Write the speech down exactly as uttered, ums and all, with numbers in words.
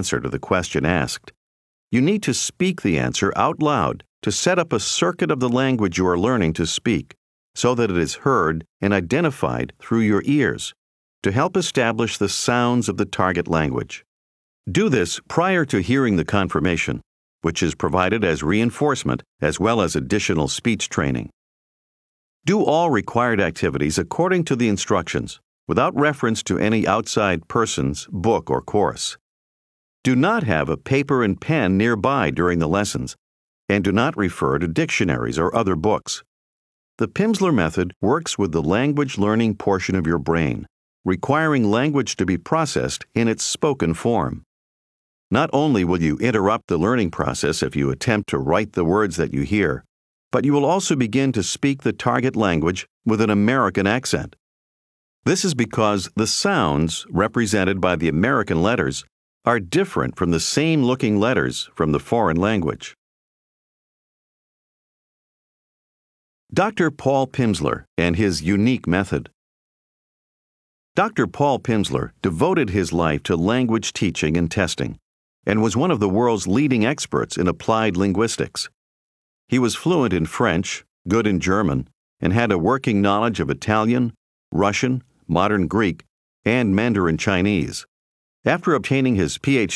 answer to the question asked. You need to speak the answer out loud to set up a circuit of the language you are learning to speak, so that it is heard and identified through your ears, to help establish the sounds of the target language. Do this prior to hearing the confirmation, which is provided as reinforcement as well as additional speech training. Do all required activities according to the instructions, without reference to any outside person's book or course. Do not have a paper and pen nearby during the lessons, and do not refer to dictionaries or other books. The Pimsleur method works with the language learning portion of your brain, requiring language to be processed in its spoken form. Not only will you interrupt the learning process if you attempt to write the words that you hear, but you will also begin to speak the target language with an American accent. This is because the sounds represented by the American letters are different from the same-looking letters from the foreign language. Doctor Paul Pimsleur and his unique method. Doctor Paul Pimsleur devoted his life to language teaching and testing, and was one of the world's leading experts in applied linguistics. He was fluent in French, good in German, and had a working knowledge of Italian, Russian, modern Greek, and Mandarin Chinese. After obtaining his P H D